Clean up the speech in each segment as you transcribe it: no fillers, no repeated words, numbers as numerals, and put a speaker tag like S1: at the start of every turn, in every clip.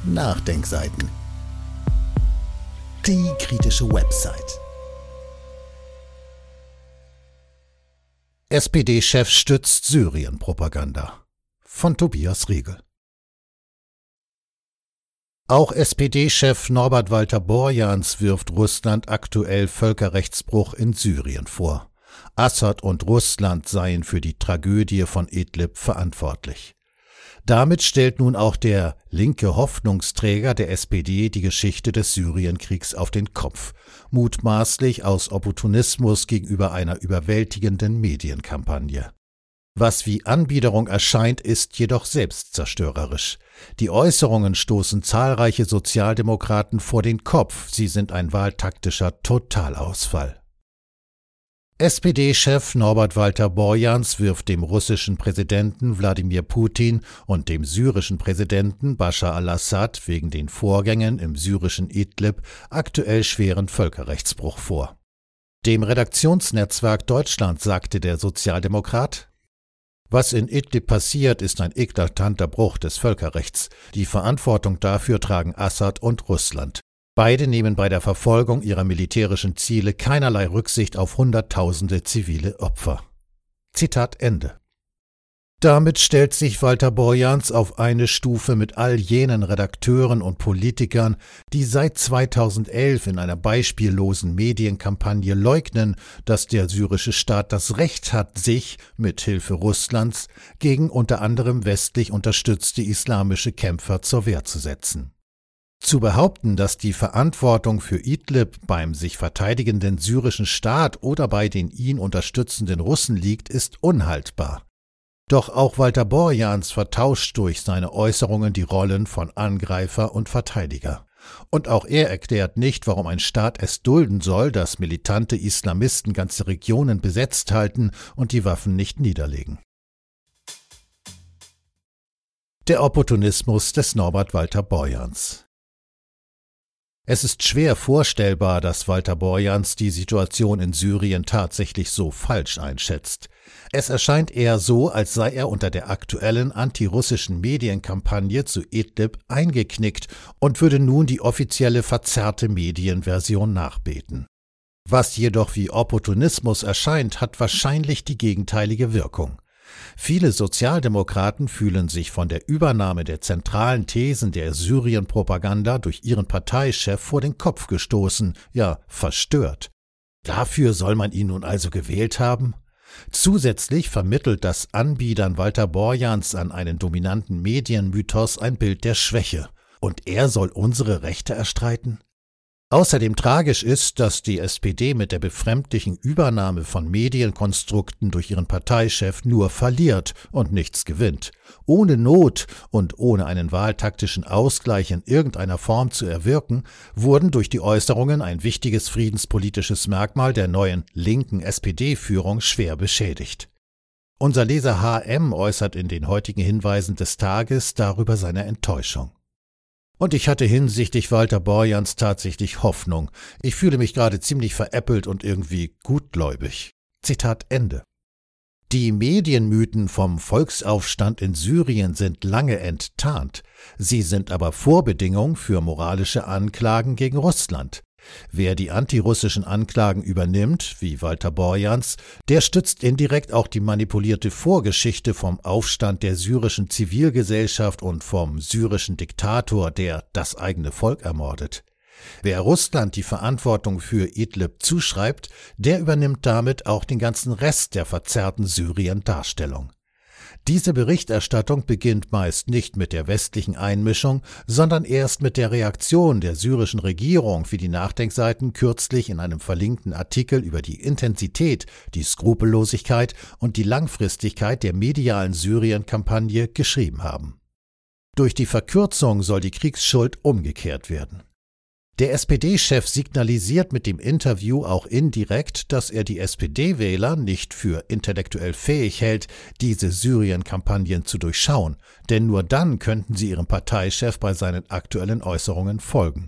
S1: Nachdenkseiten. Die kritische Website. SPD-Chef stützt Syrien-Propaganda. Von Tobias Riegel. Auch SPD-Chef Norbert Walter Borjans wirft Russland aktuell Völkerrechtsbruch in Syrien vor. Assad und Russland seien für die Tragödie von Idlib verantwortlich. Damit stellt nun auch der linke Hoffnungsträger der SPD die Geschichte des Syrienkriegs auf den Kopf, mutmaßlich aus Opportunismus gegenüber einer überwältigenden Medienkampagne. Was wie Anbiederung erscheint, ist jedoch selbstzerstörerisch. Die Äußerungen stoßen zahlreiche Sozialdemokraten vor den Kopf, sie sind ein wahltaktischer Totalausfall. SPD-Chef Norbert Walter Borjans wirft dem russischen Präsidenten Wladimir Putin und dem syrischen Präsidenten Bashar al-Assad wegen den Vorgängen im syrischen Idlib aktuell schweren Völkerrechtsbruch vor. Dem Redaktionsnetzwerk Deutschland sagte der Sozialdemokrat: Was in Idlib passiert, ist ein eklatanter Bruch des Völkerrechts. Die Verantwortung dafür tragen Assad und Russland. Beide nehmen bei der Verfolgung ihrer militärischen Ziele keinerlei Rücksicht auf Hunderttausende zivile Opfer. Zitat Ende. Damit stellt sich Walter Borjans auf eine Stufe mit all jenen Redakteuren und Politikern, die seit 2011 in einer beispiellosen Medienkampagne leugnen, dass der syrische Staat das Recht hat, sich, mit Hilfe Russlands, gegen unter anderem westlich unterstützte islamische Kämpfer zur Wehr zu setzen. Zu behaupten, dass die Verantwortung für Idlib beim sich verteidigenden syrischen Staat oder bei den ihn unterstützenden Russen liegt, ist unhaltbar. Doch auch Walter Borjans vertauscht durch seine Äußerungen die Rollen von Angreifer und Verteidiger. Und auch er erklärt nicht, warum ein Staat es dulden soll, dass militante Islamisten ganze Regionen besetzt halten und die Waffen nicht niederlegen. Der Opportunismus des Norbert Walter Borjans. Es ist schwer vorstellbar, dass Walter Borjans die Situation in Syrien tatsächlich so falsch einschätzt. Es erscheint eher so, als sei er unter der aktuellen antirussischen Medienkampagne zu Idlib eingeknickt und würde nun die offizielle verzerrte Medienversion nachbeten. Was jedoch wie Opportunismus erscheint, hat wahrscheinlich die gegenteilige Wirkung. Viele Sozialdemokraten fühlen sich von der Übernahme der zentralen Thesen der Syrien-Propaganda durch ihren Parteichef vor den Kopf gestoßen, ja verstört. Dafür soll man ihn nun also gewählt haben? Zusätzlich vermittelt das Anbiedern Walter Borjans an einen dominanten Medienmythos ein Bild der Schwäche. Und er soll unsere Rechte erstreiten? Außerdem tragisch ist, dass die SPD mit der befremdlichen Übernahme von Medienkonstrukten durch ihren Parteichef nur verliert und nichts gewinnt. Ohne Not und ohne einen wahltaktischen Ausgleich in irgendeiner Form zu erwirken, wurden durch die Äußerungen ein wichtiges friedenspolitisches Merkmal der neuen linken SPD-Führung schwer beschädigt. Unser Leser HM äußert in den heutigen Hinweisen des Tages darüber seine Enttäuschung. Und ich hatte hinsichtlich Walter Borjans tatsächlich Hoffnung. Ich fühle mich gerade ziemlich veräppelt und irgendwie gutgläubig. Zitat Ende. Die Medienmythen vom Volksaufstand in Syrien sind lange enttarnt. Sie sind aber Vorbedingung für moralische Anklagen gegen Russland. Wer die antirussischen Anklagen übernimmt, wie Walter Borjans, der stützt indirekt auch die manipulierte Vorgeschichte vom Aufstand der syrischen Zivilgesellschaft und vom syrischen Diktator, der das eigene Volk ermordet. Wer Russland die Verantwortung für Idlib zuschreibt, der übernimmt damit auch den ganzen Rest der verzerrten Syrien-Darstellung. Diese Berichterstattung beginnt meist nicht mit der westlichen Einmischung, sondern erst mit der Reaktion der syrischen Regierung, wie die Nachdenkseiten kürzlich in einem verlinkten Artikel über die Intensität, die Skrupellosigkeit und die Langfristigkeit der medialen Syrien-Kampagne geschrieben haben. Durch die Verkürzung soll die Kriegsschuld umgekehrt werden. Der SPD-Chef signalisiert mit dem Interview auch indirekt, dass er die SPD-Wähler nicht für intellektuell fähig hält, diese Syrien-Kampagnen zu durchschauen, denn nur dann könnten sie ihrem Parteichef bei seinen aktuellen Äußerungen folgen.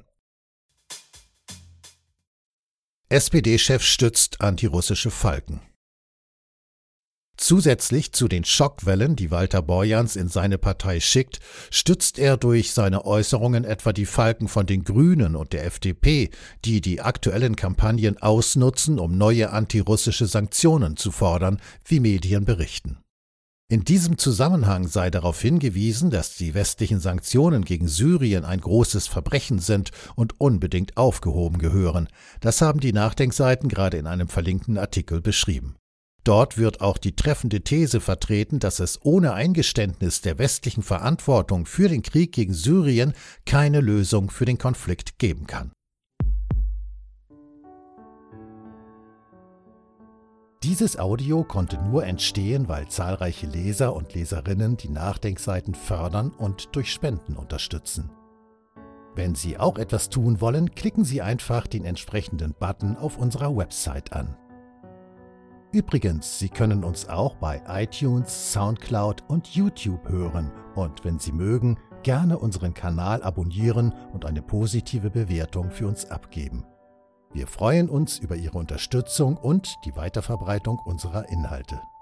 S1: SPD-Chef stützt antirussische Falken. Zusätzlich zu den Schockwellen, die Walter Borjans in seine Partei schickt, stützt er durch seine Äußerungen etwa die Falken von den Grünen und der FDP, die die aktuellen Kampagnen ausnutzen, um neue antirussische Sanktionen zu fordern, wie Medien berichten. In diesem Zusammenhang sei darauf hingewiesen, dass die westlichen Sanktionen gegen Syrien ein großes Verbrechen sind und unbedingt aufgehoben gehören. Das haben die Nachdenkseiten gerade in einem verlinkten Artikel beschrieben. Dort wird auch die treffende These vertreten, dass es ohne Eingeständnis der westlichen Verantwortung für den Krieg gegen Syrien keine Lösung für den Konflikt geben kann. Dieses Audio konnte nur entstehen, weil zahlreiche Leser und Leserinnen die Nachdenkseiten fördern und durch Spenden unterstützen. Wenn Sie auch etwas tun wollen, klicken Sie einfach den entsprechenden Button auf unserer Website an. Übrigens, Sie können uns auch bei iTunes, Soundcloud und YouTube hören und wenn Sie mögen, gerne unseren Kanal abonnieren und eine positive Bewertung für uns abgeben. Wir freuen uns über Ihre Unterstützung und die Weiterverbreitung unserer Inhalte.